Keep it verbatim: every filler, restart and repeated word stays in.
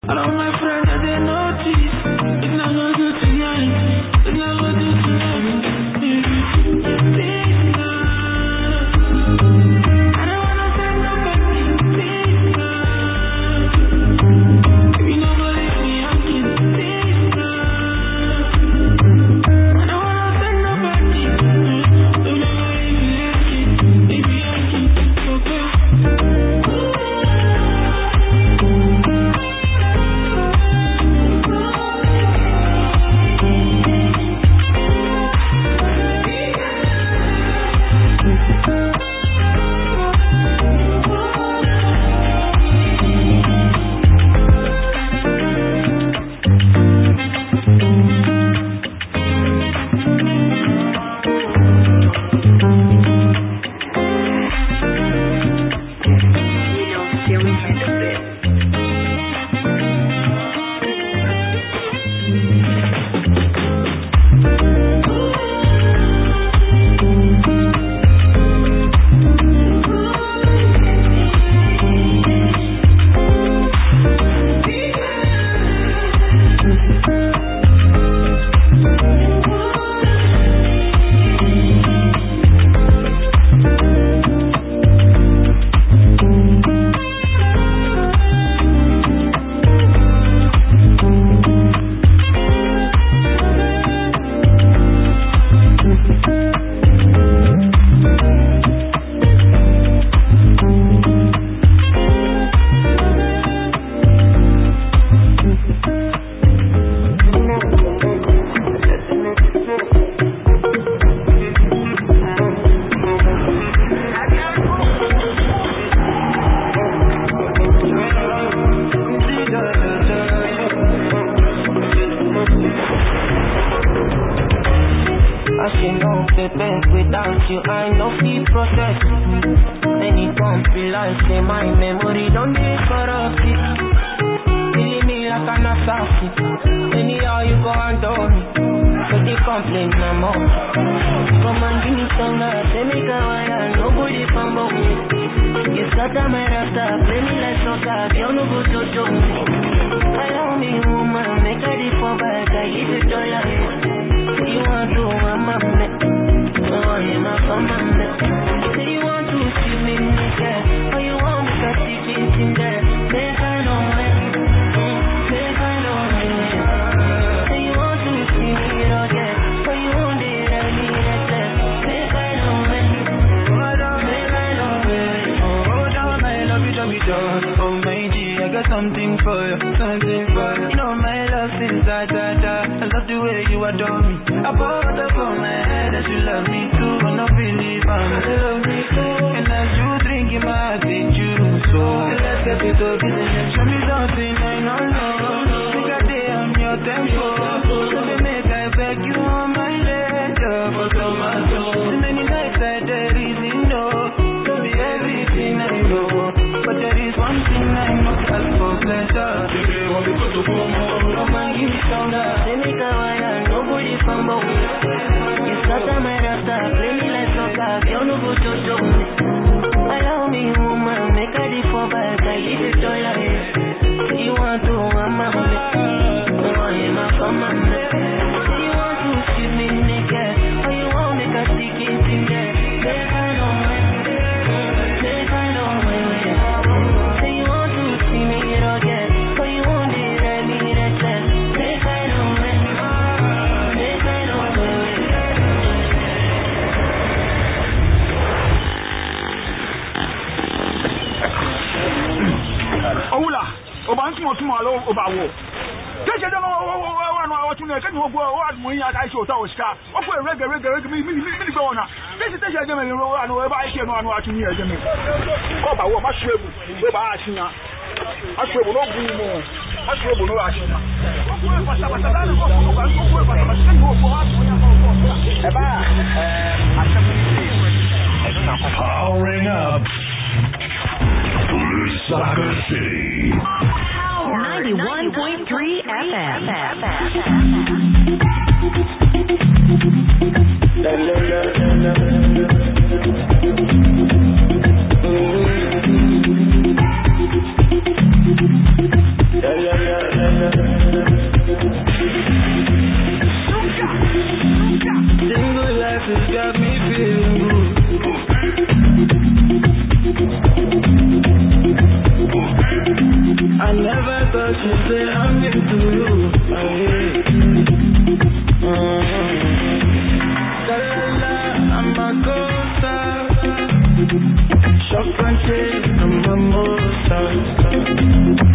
I don't my friends that they notice. It's not gonna do tonight. It's not gonna do tonight. This love. I don't wanna say nobody. This love. If you don't believe me, I'm kidding. This love. I don't wanna say nobody. If you don't believe me, I'm kidding. Baby, I'm kidding. Okay. Without you, I know feel process. Any come feel like say my memory don't be corrupted. Feeling me like an assassin. Anyhow you go and do me, so they complain no more. Come and give me some love, say me go and nobody fumble me. You scatter my rasta, play me like soccer, you no go to do me. Allow me woman, make a different back, I give it to you. You want to, I'm a man. Oh, I'm a command. Say you want to see me naked, or you want me to see me in there. Make I know it. Make I know it. Say you want to see me again, or you want it, I need it. Make I know it. Hold on, make I know it. Hold on, my love you, love you, done. Oh my G, I got something for you, something for you. You know my love since I da da. I love the way you adore me. I bought up on my head that you love me too, but not believe I'm love me too. And as you drink in my heart, it's you. So let's get it up, business. Show me something I don't know. Think I day on your tempo. So they make I beg you on my letter for tomato. So many nights I there is no. To be everything I know, but there is one thing I must ask for pleasure. Come and give me some love. They make a wire, nobody fumble. You scatter my rasta, play me like soccer, you no go to do me. Allow me woman, make a different back, I give it to you. You want to, I'm a man. Oh, I'm a command. Say you want to see me naked, or you want me to stick it in there. Make I know it. Make I know it. Say you want to see me again, or you want it, I need it. Make I know it. Make I know it. Oula, oba ntumo tumo alo oba wo. Keje de wo wo wo no awo tunu e kenyo go wo admu yin aka show ta o ska. Ofo rege rege rege mi mi mi mi go na. This is teje de me ro anu e ba ike no anu atunu e je me. Oba wo ma shrebu, we ba ashinya. Ashrebu no bu mo. Ashrebu no ashinya. Ofo e pasa pasa da no ofo ba ofo e pasa pasa kenyo ofo admu yin aka. E ba eh ashebu ni. Powering up. Soccer City. ninety-one point three F M. Yeah, yeah, yeah. thought you say I'm into you. Oh, yeah. Uh-huh. La la la, I'm a ghost. Shop and trade, I'm a monster.